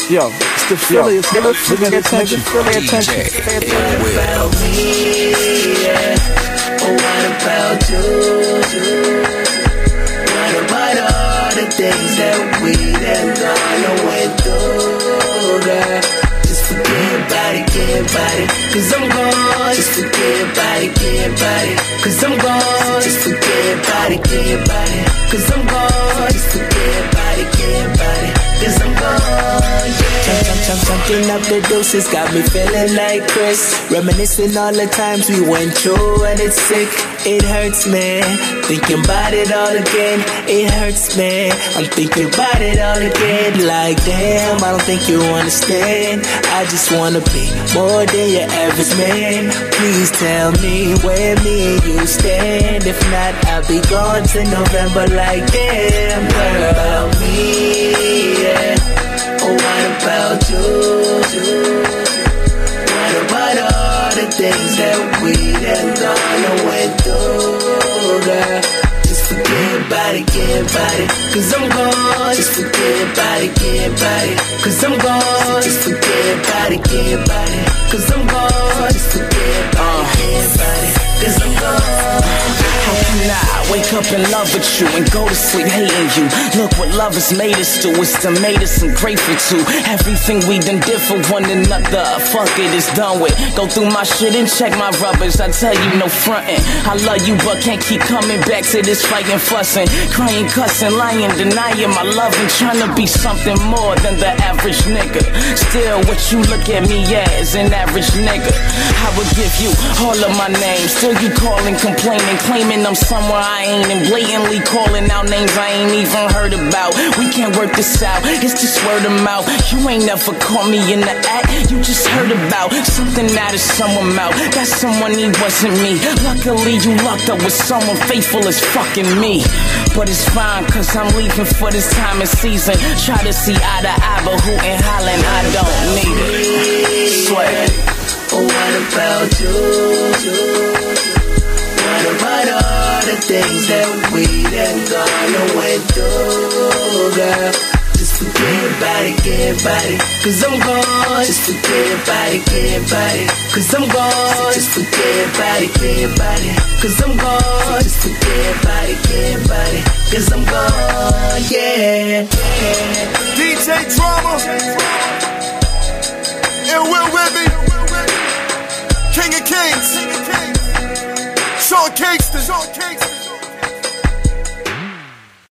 Yo, it's the Philly. It's the Philly attention. Philly attention. What about me? Yeah. Oh, what about you? What about all the things that we done gone and went through, girl? Just forget about it, get about it, cause I'm gone. Just forget about it, get about it, cause I'm gone. Just forget about it, get about it, cause I'm gone. Just forget about it, get about it, cause I'm gone, yeah. Something up the doses got me feeling like Chris. Reminiscing all the times we went through and it's sick. It hurts, man, thinking about it all again. It hurts, man, I'm thinking about it all again. Like damn, I don't think you understand. I just wanna be more than your average man. Please tell me where me and you stand. If not, I'll be gone to November. Like damn, what about me? Yeah. Oh, what about you? What about all the things that we done gone and went through, girl? Just forget about it, get about it, cause I'm gone. Just forget about it, get about it, cause I'm gone. Just forget about it, get about it, cause I'm gone. Just forget about it, get about it, cause I'm gone. How can I wake up in love with you and go to sleep hating you? Look what love has made us do. It's done made us ungrateful to everything we done did for one another. Fuck it, it's done with. Go through my shit and check my rubbish. I tell you, no frontin'. I love you, but can't keep coming back to this fighting, fussing, crying, cussing, lying, denying my love and trying to be something more than the average nigga. Still, what you look at me as, an average nigga. I would give you all of my names. Still, you calling, complaining, claiming I'm somewhere I ain't, and blatantly calling out names I ain't even heard about. We can't work this out, it's just word of mouth. You ain't never caught me in the act, you just heard about something out of someone mouth. That someone, he wasn't me. Luckily you locked up with someone faithful as fucking me. But it's fine, cause I'm leaving for this time of season. Try to see eye to eye, but who in Holland, I don't need it. Swear. Oh, what about you? What about all the things that we done gone and went through, girl? Just forget about it, get about it, cause I'm gone. Just forget about it, get about it, cause I'm gone. Just forget about it, get about it, cause I'm gone. Just forget about it, get about it, cause I'm gone, yeah. DJ Drama, and Will Whitby, King of Kings, Sean Kingston.